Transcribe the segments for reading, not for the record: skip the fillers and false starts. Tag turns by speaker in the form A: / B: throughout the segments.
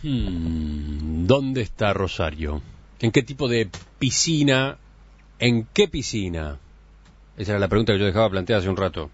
A: ¿Dónde está Rosario? ¿En qué tipo de piscina? ¿En qué piscina? Esa era la pregunta que yo dejaba planteada hace un rato.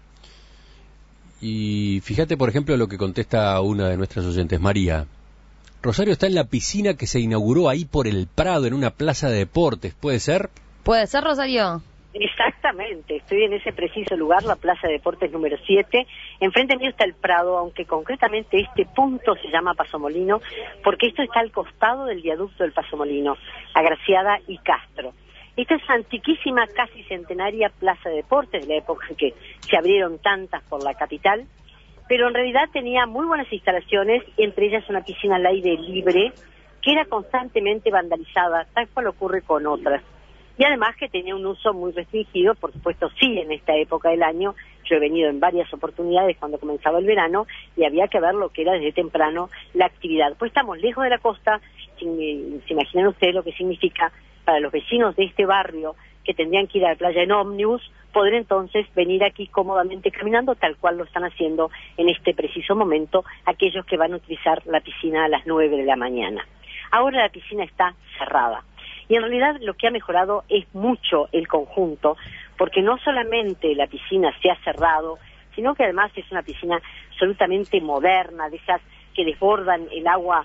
A: Y fíjate, por ejemplo, lo que contesta una de nuestras oyentes, María. Rosario está en la piscina que se inauguró ahí por el Prado, en una plaza de deportes, ¿puede ser?
B: ¿Puede ser, Rosario?
C: Exactamente, estoy en ese preciso lugar, la Plaza de Deportes número 7. Enfrente mío está el Prado, aunque concretamente este punto se llama Paso Molino, porque esto está al costado del viaducto del Paso Molino, Agraciada y Castro. Esta es antiquísima, casi centenaria Plaza de Deportes, de la época en que se abrieron tantas por la capital, pero en realidad tenía muy buenas instalaciones, entre ellas una piscina al aire libre, que era constantemente vandalizada, tal cual ocurre con otras. Y además que tenía un uso muy restringido, por supuesto sí en esta época del año, yo he venido en varias oportunidades cuando comenzaba el verano y había que ver lo que era desde temprano la actividad. Pues estamos lejos de la costa, se imaginan ustedes lo que significa para los vecinos de este barrio que tendrían que ir a la playa en ómnibus, poder entonces venir aquí cómodamente caminando, tal cual lo están haciendo en este preciso momento aquellos que van a utilizar la piscina a las 9 de la mañana. Ahora la piscina está cerrada. Y en realidad lo que ha mejorado es mucho el conjunto, porque no solamente la piscina se ha cerrado, sino que además es una piscina absolutamente moderna, de esas que desbordan el agua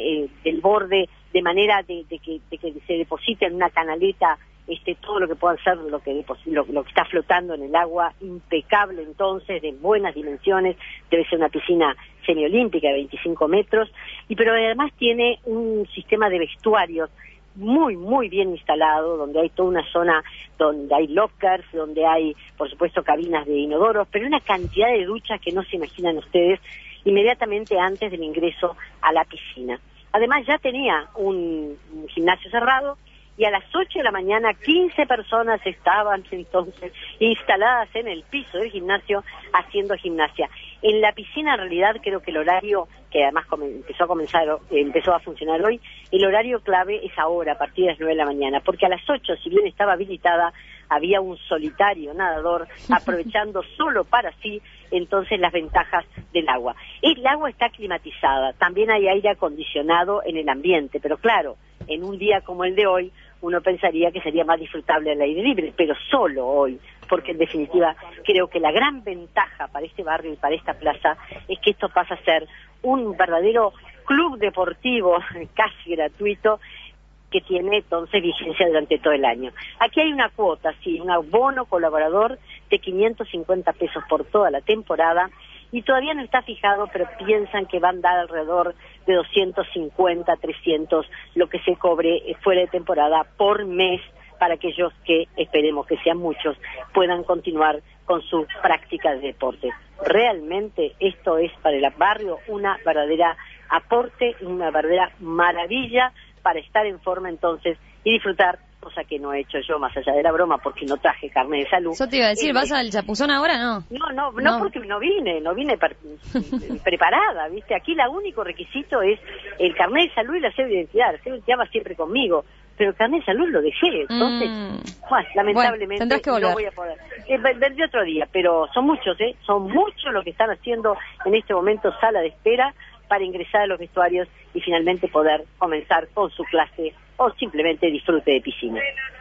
C: del borde, de manera de que se deposite en una canaleta todo lo que pueda ser lo que está flotando en el agua, impecable entonces, de buenas dimensiones, debe ser una piscina semiolímpica de 25 metros, pero además tiene un sistema de vestuarios muy, muy bien instalado, donde hay toda una zona donde hay lockers, donde hay, por supuesto, cabinas de inodoros, pero una cantidad de duchas que no se imaginan ustedes inmediatamente antes del ingreso a la piscina. Además ya tenía un gimnasio cerrado y a las 8 de la mañana 15 personas estaban entonces instaladas en el piso del gimnasio haciendo gimnasia. En la piscina en realidad creo que el horario, que además empezó a funcionar hoy, el horario clave es ahora, a partir de las 9 de la mañana, porque a las 8, si bien estaba habilitada, había un solitario nadador aprovechando solo para sí entonces las ventajas del agua. El agua está climatizada, también hay aire acondicionado en el ambiente, pero claro, en un día como el de hoy, uno pensaría que sería más disfrutable al aire libre, pero solo hoy, porque en definitiva creo que la gran ventaja para este barrio y para esta plaza es que esto pasa a ser un verdadero club deportivo casi gratuito, que tiene entonces vigencia durante todo el año. Aquí hay una cuota, sí, un abono colaborador de 550 pesos por toda la temporada, y todavía no está fijado, pero piensan que van a dar alrededor de 250, 300, lo que se cobre fuera de temporada por mes, para aquellos que, esperemos que sean muchos, puedan continuar con su práctica de deporte. Realmente esto es para el barrio una verdadera aporte, una verdadera maravilla para estar en forma entonces y disfrutar, cosa que no he hecho yo más allá de la broma porque no traje carnet de salud.
B: Yo te iba a decir, ¿vas al Chapuzón ahora? No,
C: porque no vine preparada, ¿viste? Aquí el único requisito es el carnet de salud y la cédula de identidad. La cédula de identidad va siempre conmigo, pero el carnet de salud lo dejé, entonces, lamentablemente no voy a poder. Vendré otro día, pero son muchos, son muchos los que están haciendo en este momento sala de espera para ingresar a los vestuarios y finalmente poder comenzar con su clase o simplemente disfrute de piscina.